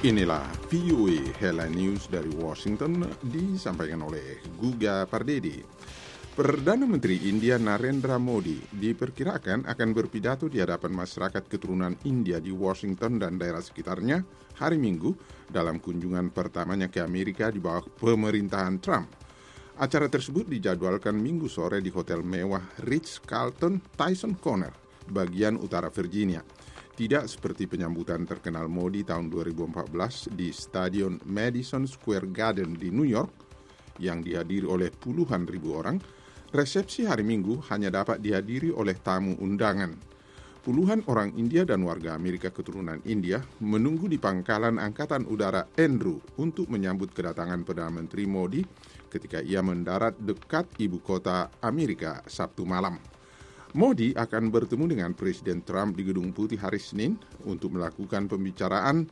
Inilah VOA Headline News dari Washington disampaikan oleh Guga Pardedi. Perdana Menteri India Narendra Modi diperkirakan akan berpidato di hadapan masyarakat keturunan India di Washington dan daerah sekitarnya hari Minggu dalam kunjungan pertamanya ke Amerika di bawah pemerintahan Trump. Acara tersebut dijadwalkan Minggu sore di hotel mewah Ritz-Carlton Tyson Corner, bagian utara Virginia. Tidak seperti penyambutan terkenal Modi tahun 2014 di Stadion Madison Square Garden di New York yang dihadiri oleh puluhan ribu orang, resepsi hari Minggu hanya dapat dihadiri oleh tamu undangan. Puluhan orang India dan warga Amerika keturunan India menunggu di pangkalan Angkatan Udara Andrew untuk menyambut kedatangan Perdana Menteri Modi ketika ia mendarat dekat ibu kota Amerika Sabtu malam. Modi akan bertemu dengan Presiden Trump di Gedung Putih hari Senin untuk melakukan pembicaraan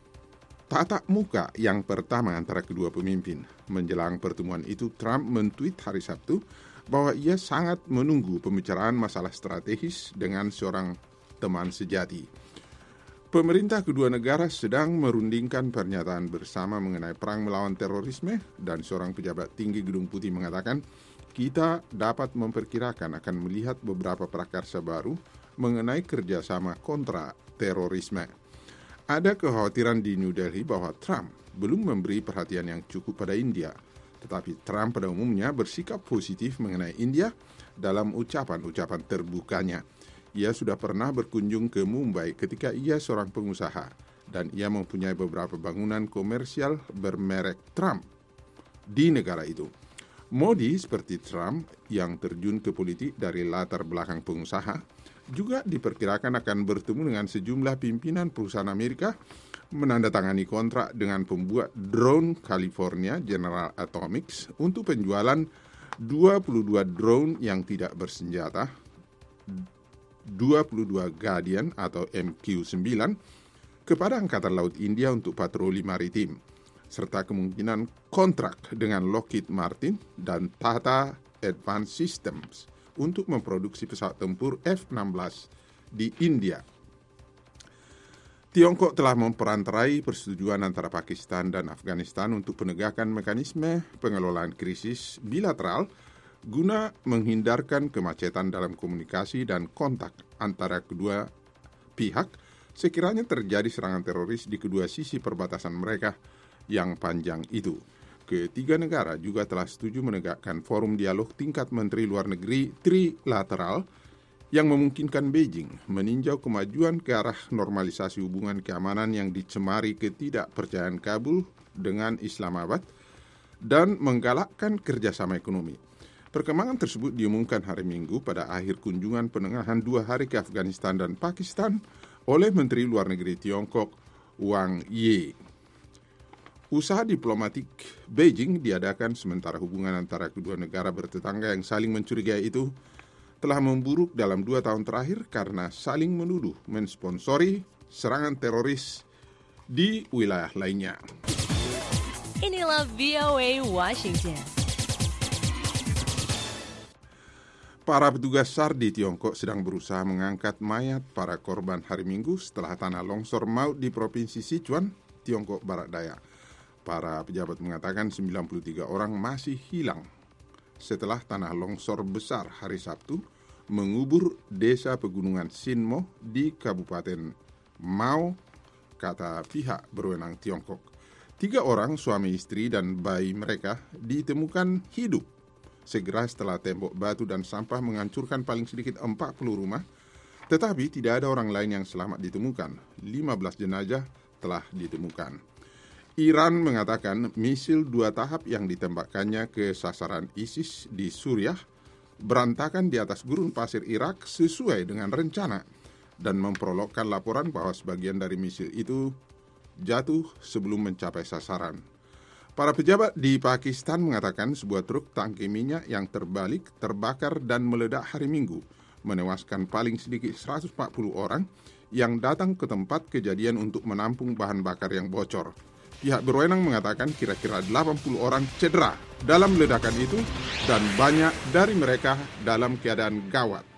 tatap muka yang pertama antara kedua pemimpin. Menjelang pertemuan itu, Trump men-tweet hari Sabtu bahwa ia sangat menunggu pembicaraan masalah strategis dengan seorang teman sejati. Pemerintah kedua negara sedang merundingkan pernyataan bersama mengenai perang melawan terorisme dan seorang pejabat tinggi Gedung Putih mengatakan, kita dapat memperkirakan akan melihat beberapa prakarsa baru mengenai kerjasama kontra terorisme. Ada kekhawatiran di New Delhi bahwa Trump belum memberi perhatian yang cukup pada India, tetapi Trump pada umumnya bersikap positif mengenai India dalam ucapan-ucapan terbukanya. Ia sudah pernah berkunjung ke Mumbai ketika ia seorang pengusaha, dan ia mempunyai beberapa bangunan komersial bermerek Trump di negara itu. Modi seperti Trump yang terjun ke politik dari latar belakang pengusaha juga diperkirakan akan bertemu dengan sejumlah pimpinan perusahaan Amerika menandatangani kontrak dengan pembuat drone California General Atomics untuk penjualan 22 drone yang tidak bersenjata, 22 Guardian atau MQ-9 kepada Angkatan Laut India untuk patroli maritim, serta kemungkinan kontrak dengan Lockheed Martin dan Tata Advanced Systems untuk memproduksi pesawat tempur F-16 di India. Tiongkok telah memperantarai persetujuan antara Pakistan dan Afghanistan untuk penegakan mekanisme pengelolaan krisis bilateral guna menghindarkan kemacetan dalam komunikasi dan kontak antara kedua pihak sekiranya terjadi serangan teroris di kedua sisi perbatasan mereka yang panjang itu. Ketiga negara juga telah setuju menegakkan forum dialog tingkat menteri luar negeri trilateral yang memungkinkan Beijing meninjau kemajuan ke arah normalisasi hubungan keamanan yang dicemari ketidakpercayaan Kabul dengan Islamabad dan menggalakkan kerjasama ekonomi. Perkembangan tersebut diumumkan hari Minggu pada akhir kunjungan penengahan 2 hari ke Afghanistan dan Pakistan oleh Menteri Luar Negeri Tiongkok Wang Yi. Usaha diplomatik Beijing diadakan sementara hubungan antara kedua negara bertetangga yang saling mencurigai itu telah memburuk dalam 2 tahun terakhir karena saling menuduh mensponsori serangan teroris di wilayah lainnya. Inilah VOA Washington. Para petugas SAR di Tiongkok sedang berusaha mengangkat mayat para korban hari Minggu setelah tanah longsor maut di Provinsi Sichuan, Tiongkok Barat Daya. Para pejabat mengatakan 93 orang masih hilang setelah tanah longsor besar hari Sabtu mengubur desa pegunungan Sinmo di Kabupaten Mao, kata pihak berwenang Tiongkok. 3 orang, suami istri dan bayi mereka, ditemukan hidup segera setelah tembok batu dan sampah menghancurkan paling sedikit 40 rumah, tetapi tidak ada orang lain yang selamat ditemukan. 15 jenazah telah ditemukan. Iran mengatakan misil 2 tahap yang ditembakkannya ke sasaran ISIS di Suriah berantakan di atas gurun pasir Irak sesuai dengan rencana dan memperolokkan laporan bahwa sebagian dari misil itu jatuh sebelum mencapai sasaran. Para pejabat di Pakistan mengatakan sebuah truk tangki minyak yang terbalik terbakar dan meledak hari Minggu, menewaskan paling sedikit 140 orang yang datang ke tempat kejadian untuk menampung bahan bakar yang bocor. Pihak berwenang mengatakan kira-kira 80 orang cedera dalam ledakan itu dan banyak dari mereka dalam keadaan gawat.